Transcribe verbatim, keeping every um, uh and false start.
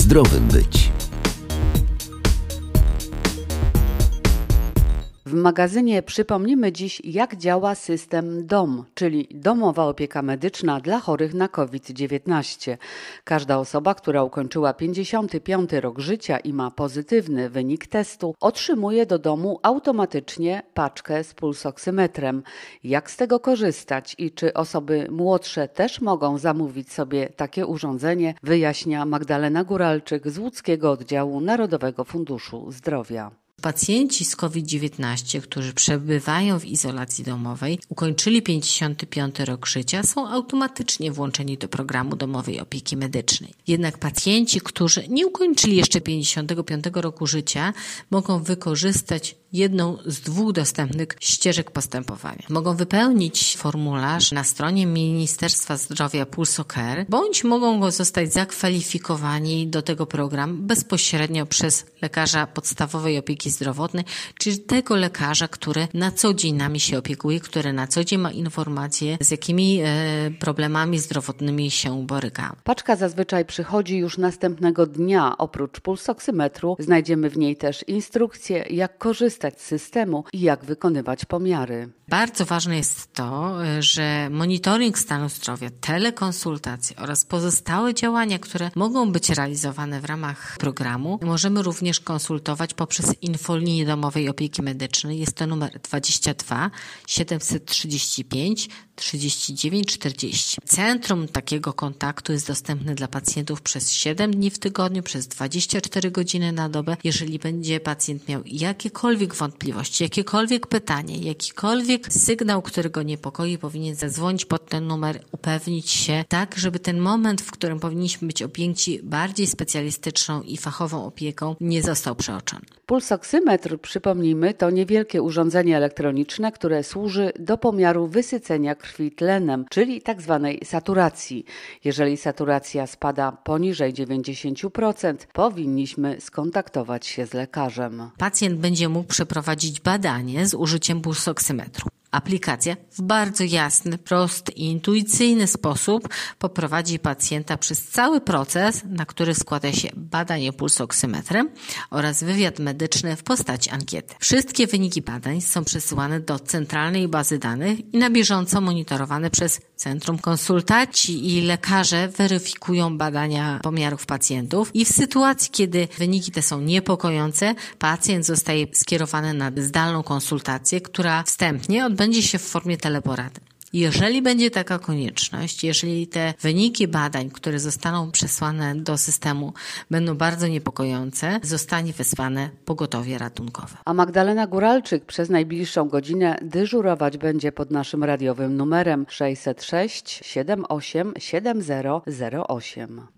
zdrowym być. W magazynie przypomnimy dziś, jak działa system D O M, czyli Domowa Opieka Medyczna dla chorych na kowid dziewiętnaście. Każda osoba, która ukończyła pięćdziesiąty piąty rok życia i ma pozytywny wynik testu, otrzymuje do domu automatycznie paczkę z pulsoksymetrem. Jak z tego korzystać i czy osoby młodsze też mogą zamówić sobie takie urządzenie, wyjaśnia Magdalena Guralczyk z łódzkiego oddziału Narodowego Funduszu Zdrowia. Pacjenci z kowid dziewiętnaście, którzy przebywają w izolacji domowej, ukończyli pięćdziesiąty piąty rok życia, są automatycznie włączeni do programu domowej opieki medycznej. Jednak pacjenci, którzy nie ukończyli jeszcze pięćdziesiątego piątego roku życia, mogą wykorzystać jedną z dwóch dostępnych ścieżek postępowania. Mogą wypełnić formularz na stronie Ministerstwa Zdrowia PulsoCare, bądź mogą go zostać zakwalifikowani do tego programu bezpośrednio przez lekarza podstawowej opieki zdrowotnej, czyli tego lekarza, który na co dzień nami się opiekuje, który na co dzień ma informacje, z jakimi e, problemami zdrowotnymi się boryka. Paczka zazwyczaj przychodzi już następnego dnia. Oprócz pulsoksymetru znajdziemy w niej też instrukcje, jak korzystać z systemu i jak wykonywać pomiary. Bardzo ważne jest to, że monitoring stanu zdrowia, telekonsultacje oraz pozostałe działania, które mogą być realizowane w ramach programu, możemy również konsultować poprzez infolinię domowej opieki medycznej. Jest to numer dwadzieścia dwa siedemset trzydzieści pięć trzydzieści dziewięć czterdzieści. Centrum takiego kontaktu jest dostępne dla pacjentów przez siedem dni w tygodniu, przez dwadzieścia cztery godziny na dobę. Jeżeli będzie pacjent miał jakiekolwiek wątpliwości, jakiekolwiek pytanie, jakikolwiek sygnał, który go niepokoi, powinien zadzwonić pod ten numer, upewnić się tak, żeby ten moment, w którym powinniśmy być objęci bardziej specjalistyczną i fachową opieką, nie został przeoczony. Pulsoksymetr, przypomnijmy, to niewielkie urządzenie elektroniczne, które służy do pomiaru wysycenia krwi tlenem, czyli tak zwanej saturacji. Jeżeli saturacja spada poniżej dziewięćdziesiąt procent, powinniśmy skontaktować się z lekarzem. Pacjent będzie mógł przeprowadzić badanie z użyciem pulsoksymetru. Aplikacja w bardzo jasny, prosty i intuicyjny sposób poprowadzi pacjenta przez cały proces, na który składa się badanie pulsoksymetrem oraz wywiad medyczny w postaci ankiety. Wszystkie wyniki badań są przesyłane do centralnej bazy danych i na bieżąco monitorowane przez Centrum Konsultacji i lekarze weryfikują badania pomiarów pacjentów i w sytuacji, kiedy wyniki te są niepokojące, pacjent zostaje skierowany na zdalną konsultację, która wstępnie odbędzie się w formie teleporady. Jeżeli będzie taka konieczność, jeżeli te wyniki badań, które zostaną przesłane do systemu, będą bardzo niepokojące, zostanie wezwane pogotowie ratunkowe. A Magdalena Guralczyk przez najbliższą godzinę dyżurować będzie pod naszym radiowym numerem sześćset sześć siedemdziesiąt osiem siedemdziesiąt zero osiem.